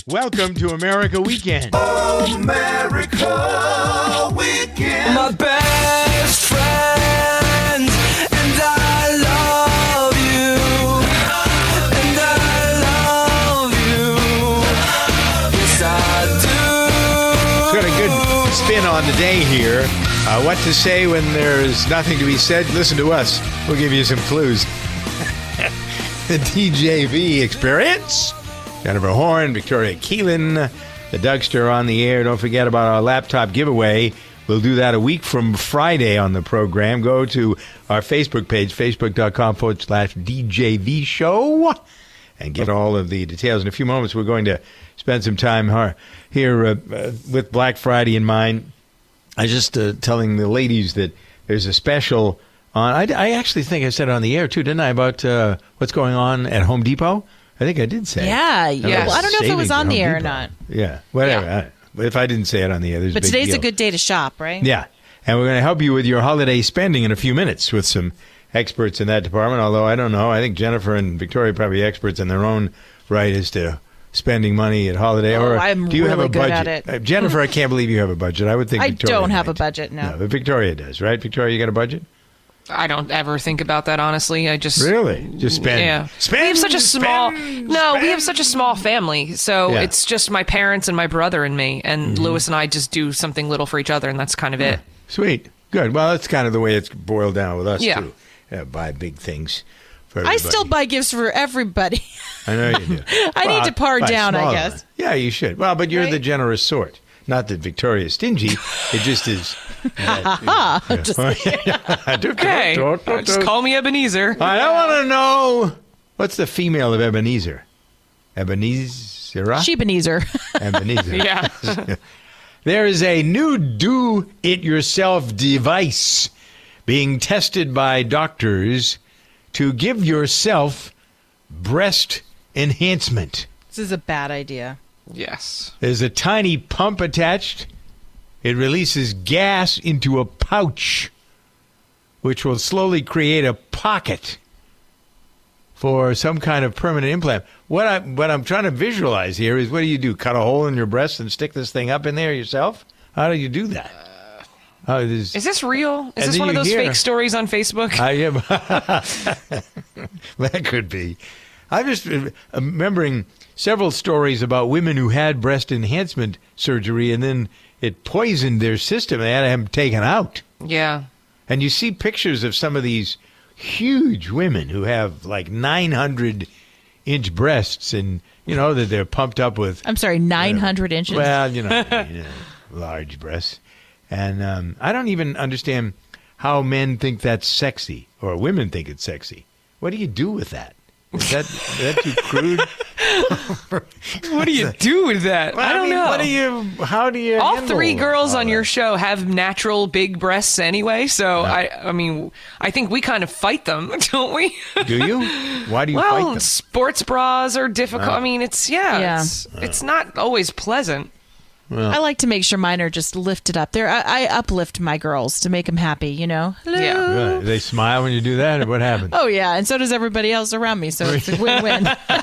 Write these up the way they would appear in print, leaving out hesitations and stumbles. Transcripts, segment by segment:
Welcome to America Weekend. America Weekend. My best friend, and I love you, and I love you, yes I do. It's got a good spin on the day here. What to say when there's nothing to be said? Listen to us. We'll give you some clues. The DJV Experience. Jennifer Horn, Victoria Keelan, the Dougster on the air. Don't forget about our laptop giveaway. We'll do that a week from Friday on the program. Go to our Facebook page, facebook.com/DJV show, and get all of the details. In a few moments, we're going to spend some time here with Black Friday in mind. I was just telling the ladies that there's a special on. I actually think I said it on the air, too, didn't I, about what's going on at Home Depot? I think I did say Yeah. it. Well, I don't know if it was on the air or not. Yeah, whatever. Yeah. If I didn't say it on the air, there's But a big today's deal. a good day to shop, right? Yeah, and we're going to help you with your holiday spending in a few minutes with some experts in that department, although I don't know. I think Jennifer and Victoria are probably experts in their own right as to spending money at holiday. Or I'm do you have really a good budget? at it. Jennifer, I can't believe you have a budget. I would think I Victoria don't have a might. budget, no. But Victoria does, right? Victoria, you got a budget? I don't ever think about that, honestly. I just Really? Just spend. Yeah. Spend, we have such a small spend, we spend. have such a small family. So Yeah. it's just my parents and my brother and me, and Lewis and I just do something little for each other, and that's kind of it. Sweet. Good. Well, that's kind of the way it's boiled down with us, Yeah. too. Buy big things for I everybody. still buy gifts for everybody. I know you do. I need to par buy down, I smaller guess. ones. Yeah, you should. Well, but you're Right? the generous sort. Not that Victoria's stingy. It just is. Okay, just call me Ebenezer. I want to know, what's the female of Ebenezer? Ebenezer? Sheepanezer. Ebenezer. Yeah. There is a new do-it-yourself device being tested by doctors to give yourself breast enhancement. This is a bad idea. Yes. There's a tiny pump attached. It releases gas into a pouch, which will slowly create a pocket for some kind of permanent implant. What I'm trying to visualize here is, what do you do? Cut a hole in your breast and stick this thing up in there yourself? How do you do that? Is this real? Is And this then one of you those hear- fake stories on Facebook? I am. That could be. I'm just remembering several stories about women who had breast enhancement surgery and then it poisoned their system. They had to have them taken out. Yeah. And you see pictures of some of these huge women who have like 900-inch breasts, and you know that they're pumped up with. I'm sorry, 900 inches? Well, large breasts. And I don't even understand how men think that's sexy, or women think it's sexy. What do you do with that? Is that too crude? What do you do with that? Well, I don't know. How do you All handle three girls all on your that? show have natural big breasts anyway, so I mean, I think we kind of fight them, don't we? Do you? Why do you fight Well, them? sports bras are difficult. I mean, it's not always pleasant. I like to make sure mine are just lifted up. I uplift my girls to make them happy, you know? Hello. Yeah. Really? They smile when you do that, or what happens? Oh, yeah, and so does everybody else around me, so it's a win-win.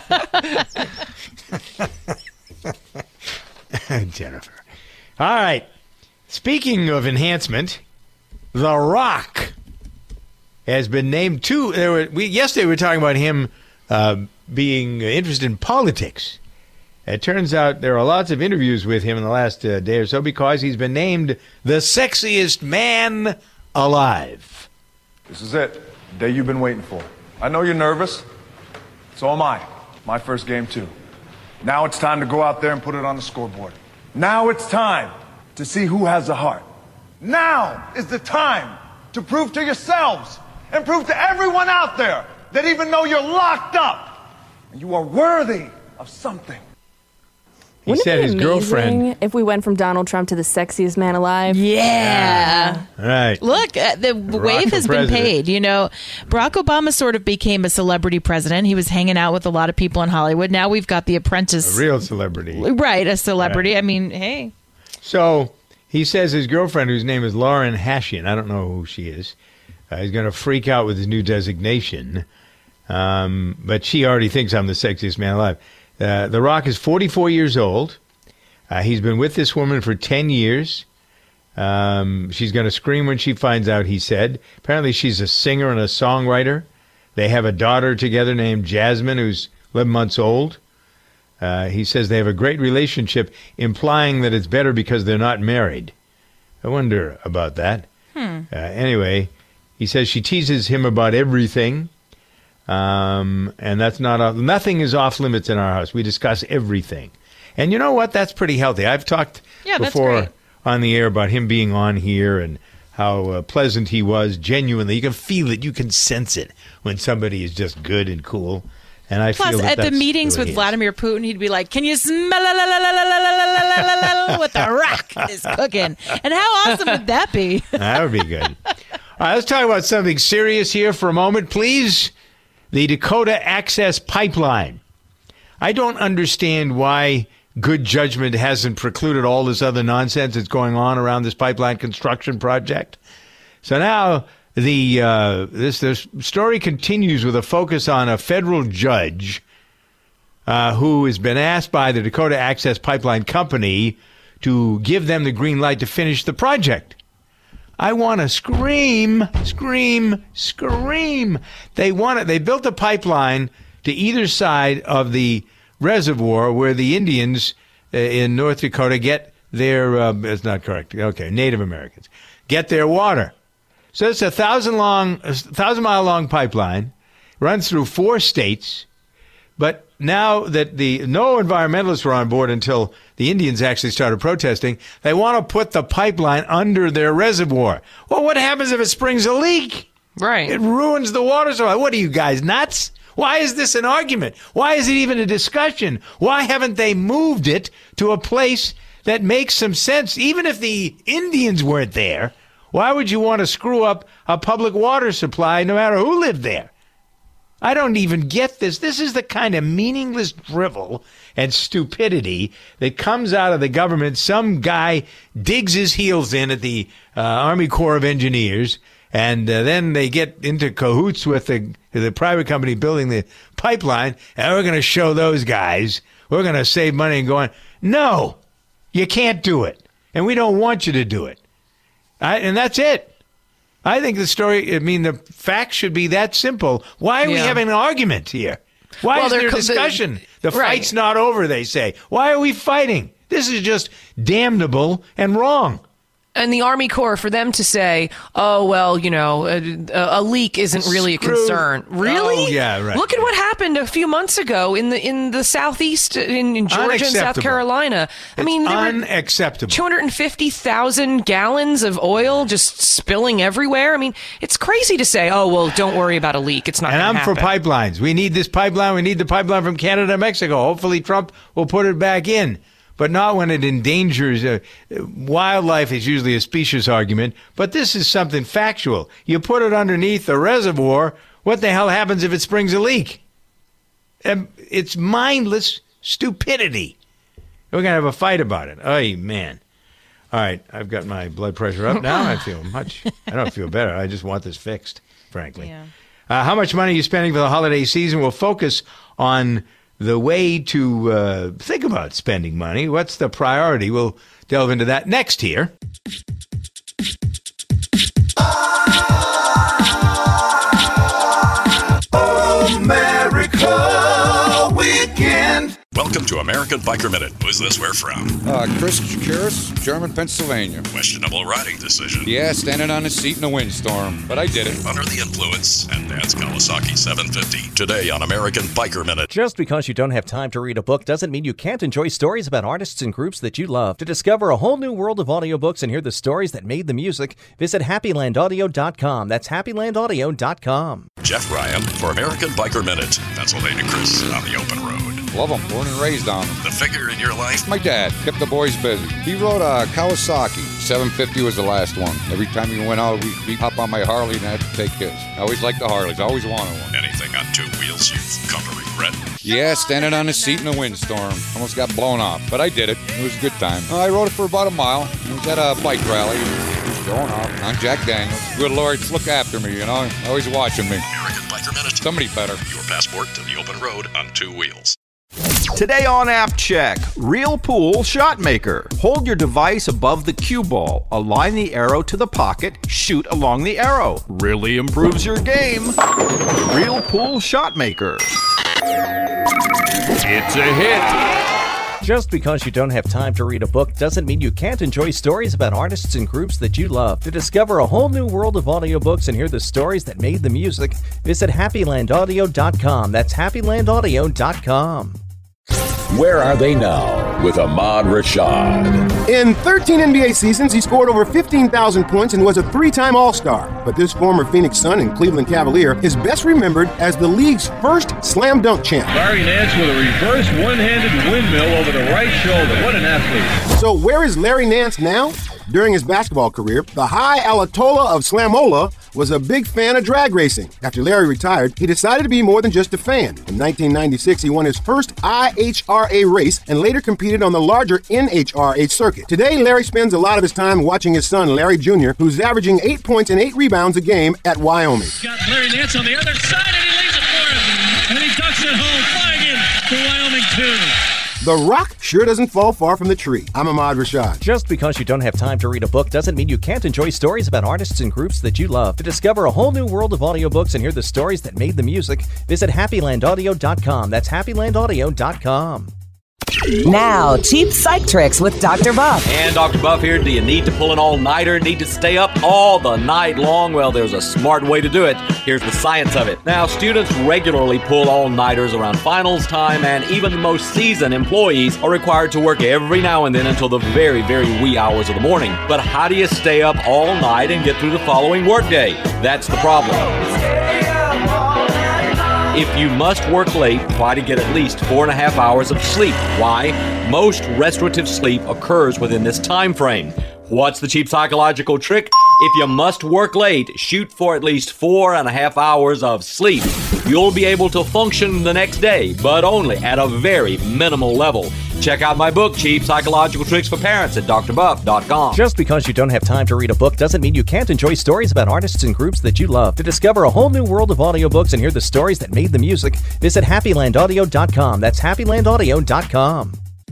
Jennifer. All right. Speaking of enhancement, The Rock has been named too. Yesterday we were talking about him being interested in politics. It turns out there are lots of interviews with him in the last day or so because he's been named the sexiest man alive. This is it. The day you've been waiting for. I know you're nervous. So am I. My first game, too. Now it's time to go out there and put it on the scoreboard. Now it's time to see who has the heart. Now is the time to prove to yourselves and prove to everyone out there that even though you're locked up, you are worthy of something. He Wouldn't said it be his amazing girlfriend. if we went from Donald Trump to the sexiest man alive? Yeah. Right. Look, the wave for has been president. paid. You know, Barack Obama sort of became a celebrity president. He was hanging out with a lot of people in Hollywood. Now we've got The Apprentice. A real celebrity. Right, a celebrity. Right. I mean, hey. So he says his girlfriend, whose name is Lauren Hashian, I don't know who she is, is going to freak out with his new designation. But she already thinks I'm the sexiest man alive. The Rock is 44 years old. He's been with this woman for 10 years. She's going to scream when she finds out, he said. Apparently she's a singer and a songwriter. They have a daughter together named Jasmine, who's 11 months old. He says they have a great relationship, implying that it's better because they're not married. I wonder about that. Anyway, he says she teases him about everything. And that's nothing is off limits in our house. We discuss everything. And you know what? That's pretty healthy. I've talked before on the air about him being on here and how pleasant he was, genuinely. You can feel it. You can sense it when somebody is just good and cool. And I feel that at the meetings with Vladimir Putin, he'd be like, "Can you smell what the Rock is cooking?" And how awesome would that be? That would be good. All right, let's talk about something serious here for a moment, please. The Dakota Access Pipeline. I don't understand why good judgment hasn't precluded all this other nonsense that's going on around this pipeline construction project. So now this story continues with a focus on a federal judge who has been asked by the Dakota Access Pipeline Company to give them the green light to finish the project. I want to scream, scream, scream. They built a pipeline to either side of the reservoir where the Indians in North Dakota get their, it's not correct, okay, Native Americans, get their water. So it's a 1,000-mile long pipeline, runs through 4 states, but now that no environmentalists were on board until the Indians actually started protesting, they want to put the pipeline under their reservoir. Well, what happens if it springs a leak? Right. It ruins the water supply. What are you guys, nuts? Why is this an argument? Why is it even a discussion? Why haven't they moved it to a place that makes some sense? Even if the Indians weren't there, why would you want to screw up a public water supply no matter who lived there? I don't even get this. This is the kind of meaningless drivel and stupidity that comes out of the government. Some guy digs his heels in at the Army Corps of Engineers, and then they get into cahoots with the private company building the pipeline, and we're going to show those guys. We're going to save money and go on. No, you can't do it, and we don't want you to do it. And that's it. I think the facts should be that simple. Why are we having an argument here? Why is there a discussion? The fight's not over, they say. Why are we fighting? This is just damnable and wrong. And the Army Corps, for them to say, oh, well, a leak isn't really a concern. Really? Oh, yeah, right. Look at what happened a few months ago in the southeast, in Georgia and South Carolina. I mean, unacceptable. 250,000 gallons of oil just spilling everywhere. I mean, it's crazy to say, oh, well, don't worry about a leak. It's not going to happen. And I'm for pipelines. We need this pipeline. We need the pipeline from Canada to Mexico. Hopefully Trump will put it back in. But not when it endangers wildlife. Is usually a specious argument, but this is something factual. You put it underneath the reservoir, what the hell happens if it springs a leak? It's mindless stupidity. We're going to have a fight about it. Oh, man. All right, I've got my blood pressure up now. I don't feel better. I just want this fixed, frankly. Yeah. How much money are you spending for the holiday season? We'll focus on the way to think about spending money. What's the priority? We'll delve into that next here. America Weekend. Welcome to American Biker Minute. Who's this? Where from? Chris Chakiris, German, Pennsylvania. Questionable riding decision. Yeah, standing on a seat in a windstorm, but I did it. Under the influence, and Dad's Kawasaki 750. Today on American Biker Minute. Just because you don't have time to read a book doesn't mean you can't enjoy stories about artists and groups that you love. To discover a whole new world of audiobooks and hear the stories that made the music, visit HappyLandAudio.com. That's HappyLandAudio.com. Jeff Ryan for American Biker Minute. Pennsylvania Chris on the open road. Love them, born and raised on them. The figure in your life? My dad kept the boys busy. He rode a Kawasaki. 750 was the last one. Every time he went out, we'd hop on my Harley and I had to take his. I always liked the Harleys. I always wanted one. Anything on 2 wheels you've come to regret? Yeah, standing on a seat in a windstorm. Almost got blown off, but I did it. It was a good time. I rode it for about a mile. It was at a bike rally. It was going off. I'm Jack Daniels. Good Lord, look after me, always watching me. American Biker Minute. Somebody better. Your passport to the open road on 2 wheels. Today on App Check, Real Pool Shot Maker. Hold your device above the cue ball, align the arrow to the pocket, shoot along the arrow. Really improves your game. Real Pool Shot Maker. It's a hit. Just because you don't have time to read a book doesn't mean you can't enjoy stories about artists and groups that you love. To discover a whole new world of audiobooks and hear the stories that made the music, visit HappyLandAudio.com. That's HappyLandAudio.com. Where are they now with Ahmad Rashad? In 13 NBA seasons, he scored over 15,000 points and was a three-time All-Star. But this former Phoenix Sun and Cleveland Cavalier is best remembered as the league's first slam dunk champ. Larry Nance with a reverse one-handed windmill over the right shoulder. What an athlete. So where is Larry Nance now? During his basketball career, the High Alatola of Slamola was a big fan of drag racing. After Larry retired, he decided to be more than just a fan. In 1996, he won his first IHRA race and later competed on the larger NHRA circuit. Today, Larry spends a lot of his time watching his son, Larry Jr., who's averaging 8 points and 8 rebounds a game at Wyoming. Got Larry Nance on the other side, and he leaves it for him. And he ducks it home, flying in for Wyoming 2. The rock sure doesn't fall far from the tree. I'm Ahmad Rashad. Just because you don't have time to read a book doesn't mean you can't enjoy stories about artists and groups that you love. To discover a whole new world of audiobooks and hear the stories that made the music, visit HappyLandAudio.com. That's HappyLandAudio.com. Now, cheap psych tricks with Dr. Buff. And Dr. Buff here. Do you need to pull an all-nighter? Need to stay up all the night long? Well, there's a smart way to do it. Here's the science of it. Now, students regularly pull all-nighters around finals time, and even the most seasoned employees are required to work every now and then until the very, very wee hours of the morning. But how do you stay up all night and get through the following workday? That's the problem. If you must work late, try to get at least 4.5 hours of sleep. Why? Most restorative sleep occurs within this time frame. What's the cheap psychological trick? If you must work late, shoot for at least 4.5 hours of sleep. You'll be able to function the next day, but only at a very minimal level. Check out my book, Cheap Psychological Tricks for Parents, at drbuff.com. Just because you don't have time to read a book doesn't mean you can't enjoy stories about artists and groups that you love. To discover a whole new world of audiobooks and hear the stories that made the music, visit HappyLandAudio.com. That's HappyLandAudio.com.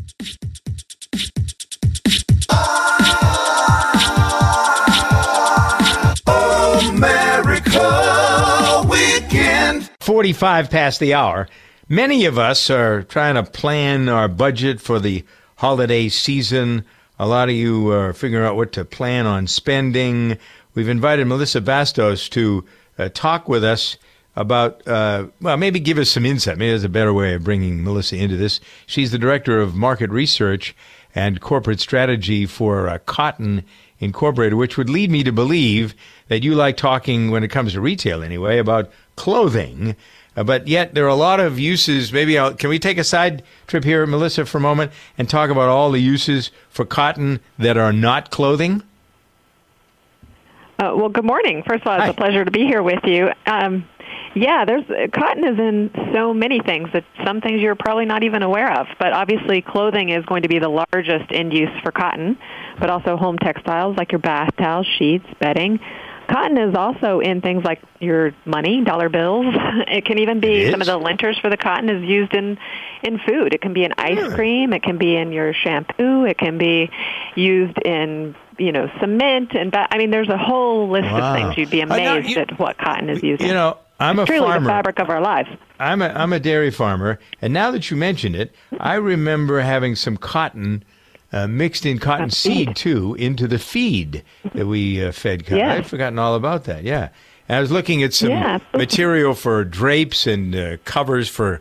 America Weekend. 45 past the hour. Many of us are trying to plan our budget for the holiday season. A lot of you are figuring out what to plan on spending. We've invited Melissa Bastos to talk with us about, maybe give us some insight. Maybe there's a better way of bringing Melissa into this. She's the Director of Market Research and Corporate Strategy for Cotton Incorporated, which would lead me to believe that you like talking, when it comes to retail anyway, about clothing. But yet there are a lot of uses. Can we take a side trip here, Melissa, for a moment and talk about all the uses for cotton that are not clothing? Well, good morning. First of all, it's a pleasure to be here with you. Cotton is in so many things that some things you're probably not even aware of. But obviously, clothing is going to be the largest end use for cotton, but also home textiles like your bath towels, sheets, bedding. Cotton is also in things like your money, dollar bills. It can even be some of the linters for the cotton is used in food. It can be in ice cream. It can be in your shampoo. It can be used in, cement. And there's a whole list of things. You'd be amazed at what cotton is used in. I'm it's a truly farmer. The fabric of our lives. I'm a dairy farmer, and now that you mention it, I remember having some cotton mixed in cotton seed, too, into the feed that we fed cotton. I'd forgotten all about that, And I was looking at some material for drapes and covers for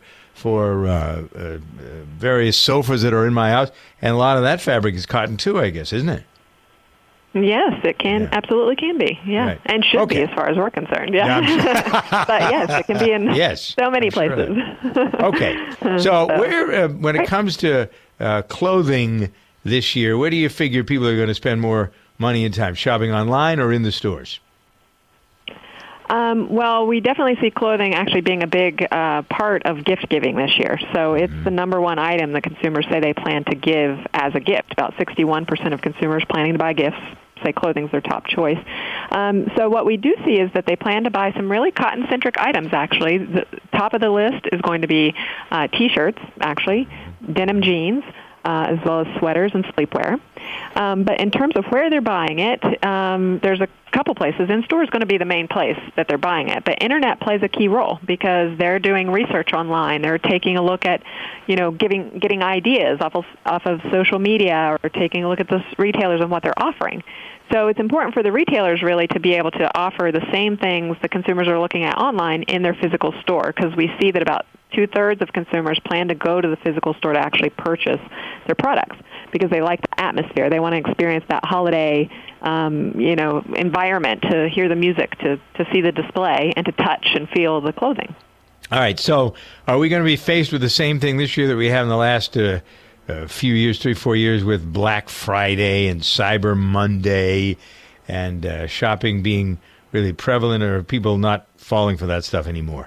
various sofas that are in my house, and a lot of that fabric is cotton, too, I guess, isn't it? Yes, it can absolutely can be. Right. And should be as far as we're concerned. But yes, it can be in so many places. Okay, so when it comes to clothing this year, where do you figure people are going to spend more money and time, shopping online or in the stores? Well, we definitely see clothing actually being a big part of gift giving this year. So it's the number one item that consumers say they plan to give as a gift. About 61% of consumers planning to buy gifts say clothing's their top choice. So what we do see is that they plan to buy some really cotton-centric items, actually. The top of the list is going to be T-shirts, actually, denim jeans, as well as sweaters and sleepwear. But in terms of where they're buying it, there's a couple places. In-store is going to be the main place that they're buying it, but internet plays a key role because they're doing research online. They're taking a look at, getting ideas off of social media or taking a look at the retailers and what they're offering. So it's important for the retailers really to be able to offer the same things the consumers are looking at online in their physical store, because we see that about 2/3 of consumers plan to go to the physical store to actually purchase their products because they like the atmosphere. They want to experience that holiday, environment, to hear the music, to see the display, and to touch and feel the clothing. All right. So are we going to be faced with the same thing this year that we have in the last few years, 3-4 years, with Black Friday and Cyber Monday and shopping being really prevalent, or are people not falling for that stuff anymore?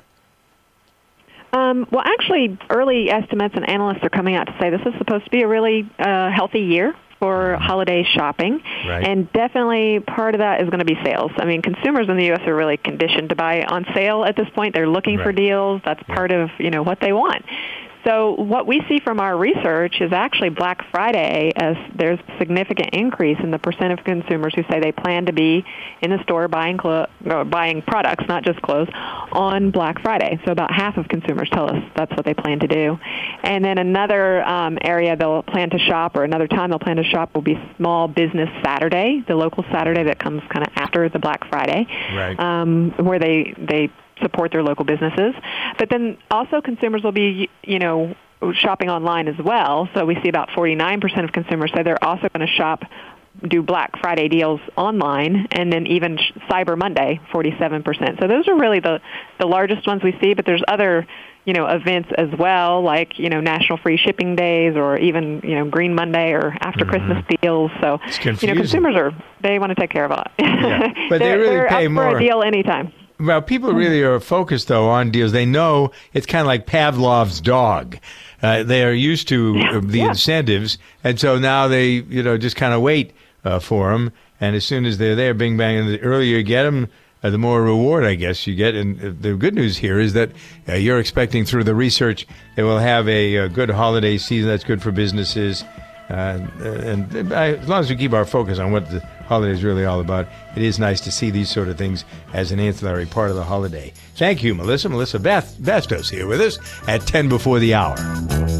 Well, actually, early estimates and analysts are coming out to say this is supposed to be a really healthy year for holiday shopping. Right. And definitely part of that is going to be sales. I mean, consumers in the U.S. are really conditioned to buy on sale at this point. They're looking for deals. That's part of, what they want. So what we see from our research is actually Black Friday, as there's a significant increase in the percent of consumers who say they plan to be in the store buying products, not just clothes, on Black Friday. So about half of consumers tell us that's what they plan to do. And then another area they'll plan to shop, or another time they'll plan to shop, will be Small Business Saturday, the local Saturday that comes kind of after the Black Friday, where they support their local businesses. But then also consumers will be, shopping online as well. So we see about 49% of consumers say they're also going to do Black Friday deals online, and then even Cyber Monday, 47%. So those are really the largest ones we see, but there's other, events as well, like, National Free Shipping Days, or even, Green Monday or after Christmas deals. So, consumers they want to take care of it. Yeah. But they really pay more for a deal anytime. Well, people really are focused, though, on deals. They know it's kind of like Pavlov's dog. They are used to the incentives, and so now they, just kind of wait for them. And as soon as they're there, bing, bang, and the earlier you get them, the more reward, I guess, you get. And the good news here is that you're expecting, through the research, they will have a good holiday season that's good for businesses. And as long as we keep our focus on what the holiday is really all about, it is nice to see these sort of things as an ancillary part of the holiday. Thank you, Melissa. Melissa Bastos here with us at 10 before the hour.